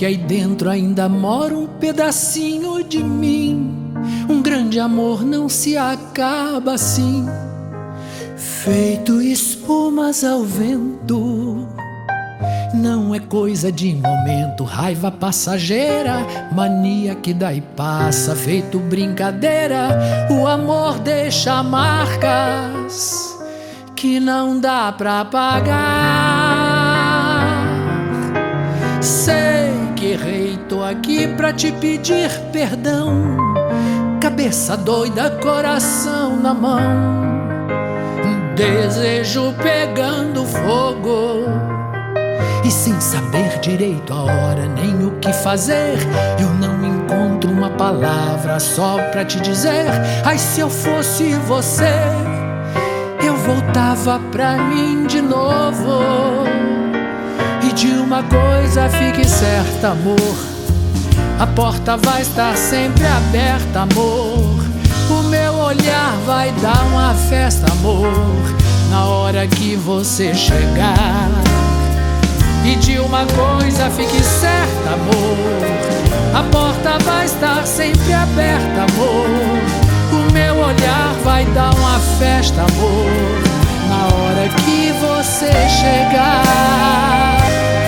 aí dentro ainda mora um pedacinho de mim. Um grande amor não se acaba assim, feito espumas ao vento. Não é coisa de momento, raiva passageira, mania que dá e passa, feito brincadeira. O amor deixa marcas que não dá pra apagar. Sei que errei, tô aqui pra te pedir perdão. Cabeça doida, coração na mão, desejo pegando fogo. E sem saber direito a hora nem o que fazer, eu não encontro uma palavra só pra te dizer. Ai, se eu fosse você, eu voltava pra mim de novo. E de uma coisa fique certa, amor, a porta vai estar sempre aberta, amor. O meu olhar vai dar uma festa, amor, na hora que você chegar. E de uma coisa fique certa, amor, a porta vai estar sempre aberta, amor. O meu olhar vai dar uma festa, amor, na hora que você chegar.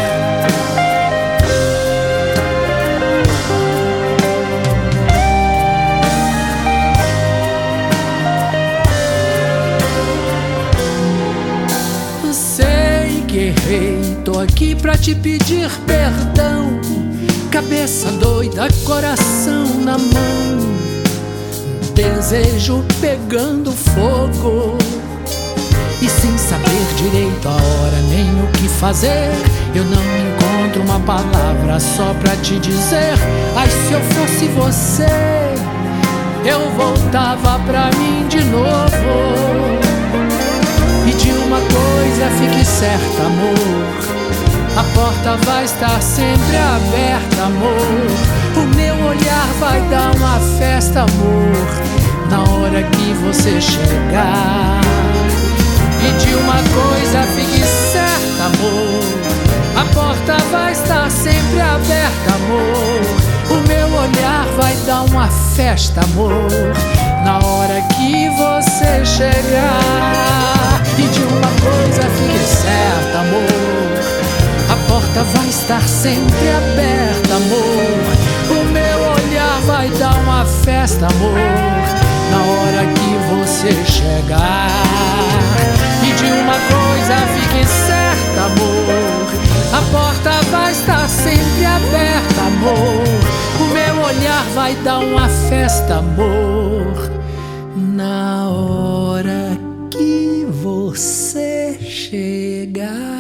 Sei que errei, tô aqui pra te pedir perdão. Cabeça doida, coração na mão, desejo pegando fogo. E sem saber direito a hora nem o que fazer, eu não encontro uma palavra só pra te dizer. Ai, se eu fosse você, eu voltava pra mim de novo. E de uma coisa fique certa, amor, a porta vai estar sempre aberta, amor. O meu olhar vai dar uma festa, amor, na hora que você chegar. E de uma coisa fique certa, amor, a porta vai estar sempre aberta, amor. O meu olhar vai dar uma festa, amor, na hora que você chegar. E de uma coisa fique certa, amor, a porta vai estar sempre aberta, amor. O meu olhar vai dar uma festa, amor, na hora que você chegar. E de uma coisa fique certa, amor, a porta vai estar sempre aberta, amor. O meu olhar vai dar uma festa, amor, na hora que você chegar.